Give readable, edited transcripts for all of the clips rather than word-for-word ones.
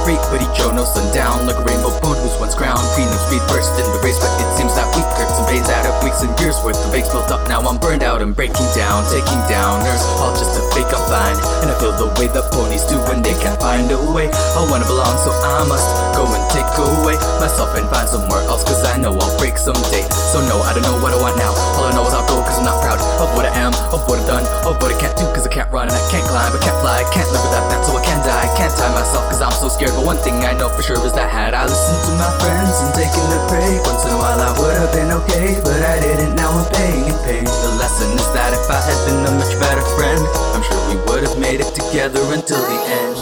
rate, but each show no sundown. Like a rainbow bone who's once crowned. Premium speed burst in the race, but it seems that we hurt some veins out of weeks and years worth of aches built up. Now I'm burned out and breaking down, taking downers, all just to fake I'm fine. And I feel the way the ponies do when they can't find a way. I wanna belong, so I must go and take away myself and find somewhere else, cause I know I'll break someday. So no, I don't know what I want now. All I know is I'll go cause I'm not proud of what I am, of what I've done, of what I can't do, cause I can't run and I can't climb, I can't fly, I can't live without that, so I can't die. I can't tie myself cause I'm so scared, but one thing I know for sure is that had I listened to my friends and taken a break, once in a while I would have been okay, but I didn't. Now I'm paying in pain. The lesson is that if I had been a much better friend, I'm sure we would have made it together until the end.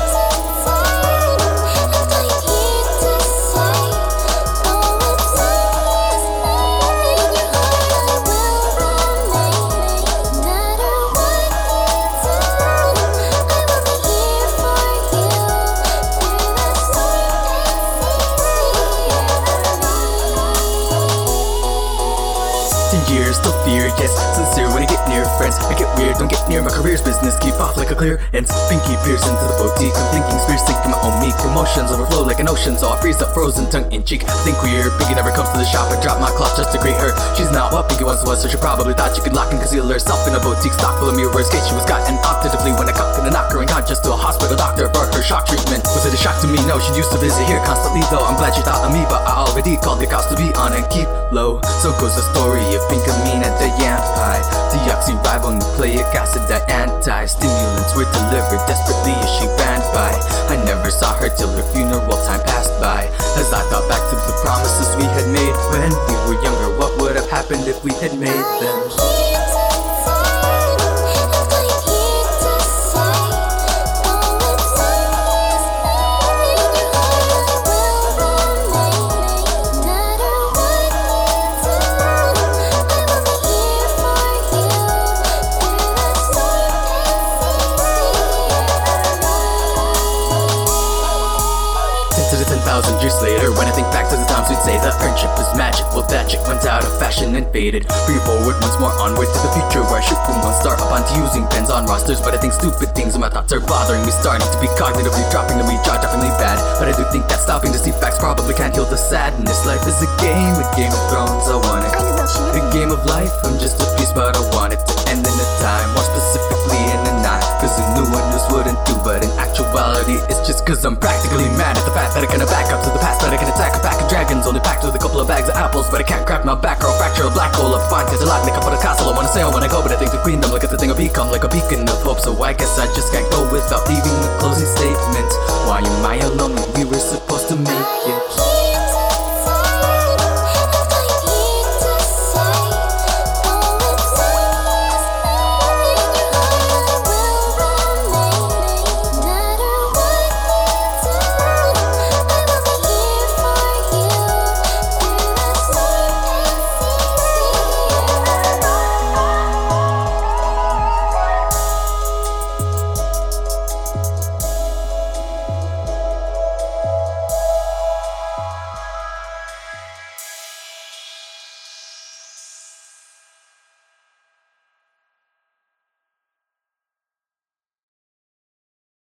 Years, still fear, yes, sincere when I get near friends. I get weird, don't get near my career's business. Keep off like a clear ends. Pinky pierce into the boutique. I'm thinking spears sink in my own meek. Emotions overflow like an ocean, so I freeze up frozen tongue in cheek. I think weird, Pinky never comes to the shop. I drop my cloth just to greet her. She's not what Pinky once was, so she probably thought she could lock and conceal herself in a boutique stock full of mirrors. Case she was gotten octatively when I cocked and knocked her unconscious to a hospital doctor for her shock treatment. Was it a shock to me? No, she used to visit here constantly though. I'm glad she thought of me, but I already called the cops to be on and keep low. So goes the story of Pinkamene and the yam pie. Deoxyribonucleic acid, that anti-stimulants were delivered desperately as she ran by. I never saw her till her funeral time passed by. As I thought back to the promises we had made when we were younger, what would have happened if we had made them? To the 10,000 years later, when I think back to the times we'd say the friendship was magic, well that chick went out of fashion and faded. Free forward once more, onward to the future, where I shoot from one start up onto using pens on rosters. But I think stupid things and my thoughts are bothering me, starting to be cognitively dropping to me, jaw-droppingly bad. But I do think that stopping to see facts probably can't heal the sadness. Life is a Game of Thrones, I want it. A game of life, I'm just a piece, but I want it to end in a time, more specifically in a night. Cause a new one just wouldn't do, but in actuality it's just cause I'm practically mad at the fact that I can back up to the past, that I can attack a pack of dragons only packed with a couple of bags of apples. But I can't crack my back or I'll fracture a black hole up fine, cause I like make up on a castle. I wanna sail when I go, but I think the queendom, look at the thing, I'll become like a beacon of hope. So I guess I just can't go without leaving a closing statement. Why am I alone when we were supposed to make it?